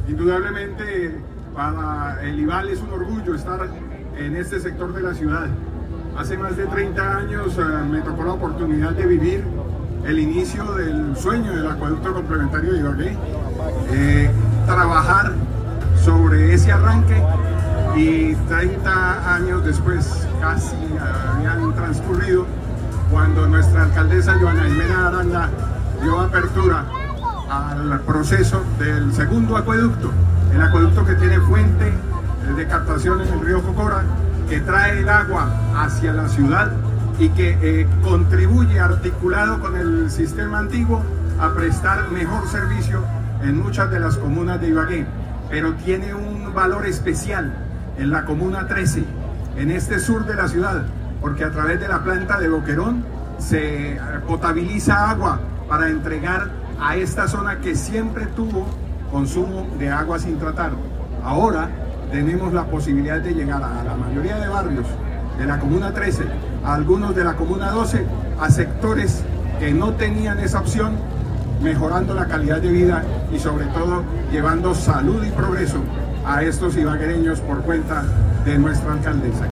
Indudablemente para el IVAL es un orgullo estar en este sector de la ciudad. Hace más de 30 años me tocó la oportunidad de vivir el inicio del sueño del acueducto complementario de Ibagué, trabajar sobre ese arranque, y 30 años después, casi habían transcurrido, cuando nuestra alcaldesa Joana Jimena Aranda dio apertura al proceso del segundo acueducto, el acueducto que tiene fuente de captación en el río Cocora, que trae el agua hacia la ciudad y que contribuye, articulado con el sistema antiguo, a prestar mejor servicio en muchas de las comunas de Ibagué, pero tiene un valor especial en la comuna 13, en este sur de la ciudad, porque a través de la planta de Boquerón se potabiliza agua para entregar a esta zona que siempre tuvo consumo de agua sin tratar. Ahora tenemos la posibilidad de llegar a la mayoría de barrios de la comuna 13, a algunos de la comuna 12, a sectores que no tenían esa opción, mejorando la calidad de vida y sobre todo llevando salud y progreso a estos ibaguereños por cuenta de nuestra alcaldesa.